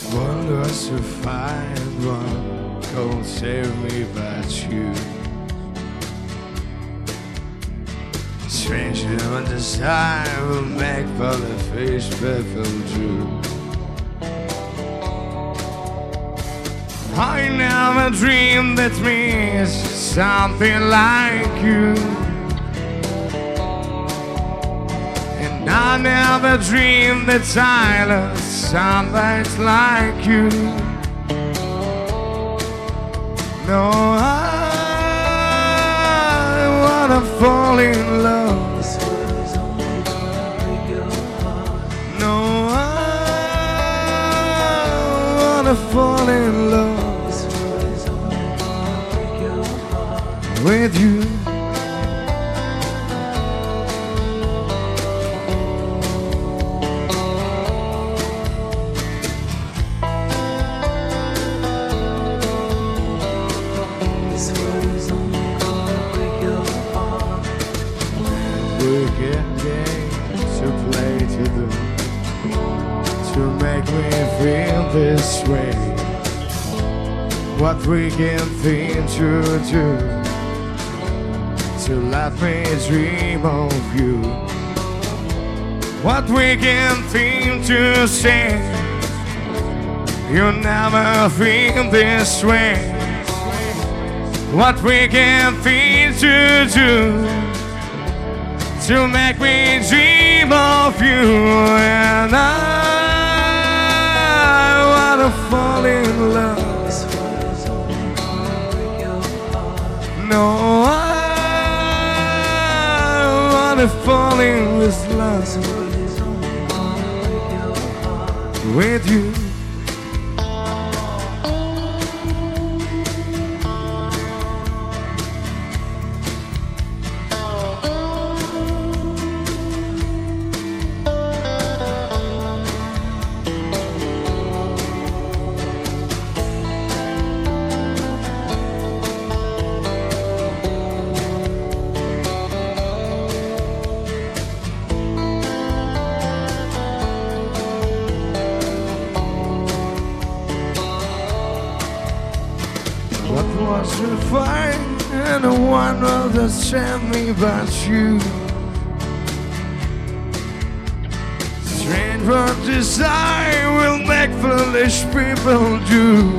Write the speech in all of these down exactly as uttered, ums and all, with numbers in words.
One was to find one, don't save me but you. Stranger when this time will make for the fish perfect true. I never dreamed that means something like you. And I never dreamed that silence somebody's like you. No, I wanna fall in love. No, I wanna fall in love with you. Wicked games to play to do, to make me feel this way. What we can think to do, to let me dream of you. What we can think to say, you never feel this way. What we can think to do, to make me dream of you. And I wanna fall in love. No, I wanna fall in this love with you. What was to find, and no one will understand me but you. Strange what desire will make foolish people do.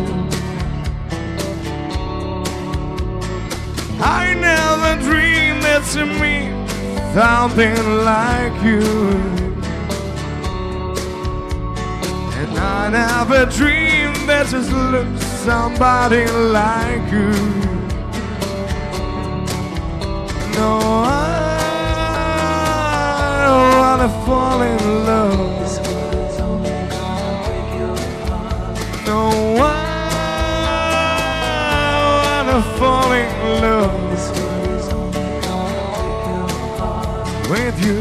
I never dreamed that to me something like you. And I never dreamed that just looks somebody like you. No, I wanna fall in love. No, I wanna fall in love with you.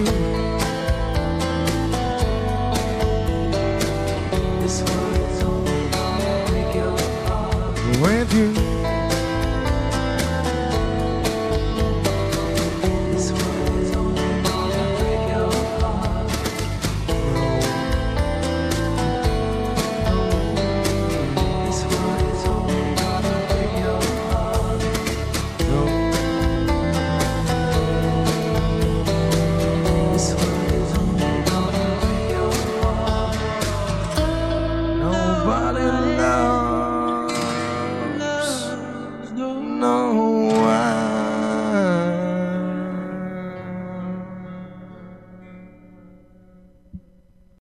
With you. This world's only gonna break your heart. This world's only gonna break your heart. No. This world's only gonna break your heart. Nobody knows. No